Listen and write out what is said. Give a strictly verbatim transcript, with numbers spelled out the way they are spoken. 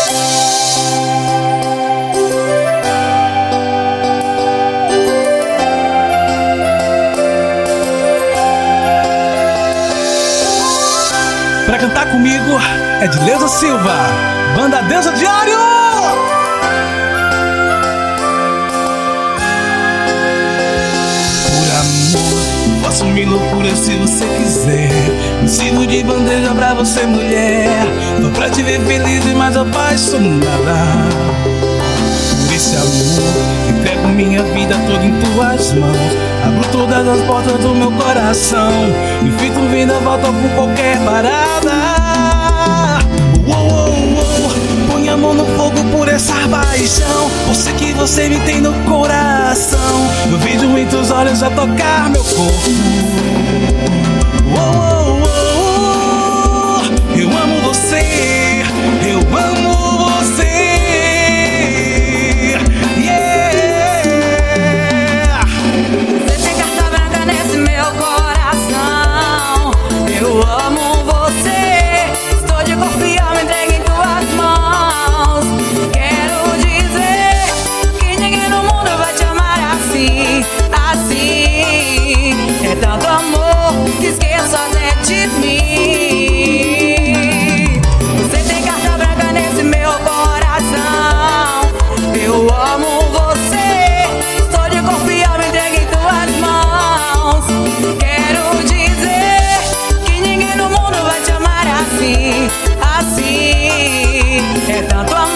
Pra cantar comigo é de Leusa Silva, Banda Deusa Diário. Por amor, faço mil loucuras se você quiser. Me sirvo de bandeja pra você, mulher. Tô pra te ver feliz e mais apaixonada. Por esse amor, entrego minha vida toda em tuas mãos. Abro todas as portas do meu coração. Me fico vindo a volta por qualquer parada. Uou, uou, uou. Põe a mão no fogo por essa paixão. Eu sei que você me tem no coração. Eu vejo em teus olhos a tocar meu corpo. Uou, uou, uou. Eu amo você. Eu amo você. Eu amo você, estou de corpo e alma entregue em tuas mãos. Quero dizer que ninguém no mundo vai te amar assim, assim. É tanto amor que esqueço até de mim. Você tem carta branca nesse meu coração. Eu amo você, estou de corpo e alma entregue em tuas mãos. Quero dizer que ninguém no mundo vai te amar assim, assim. É tanto amor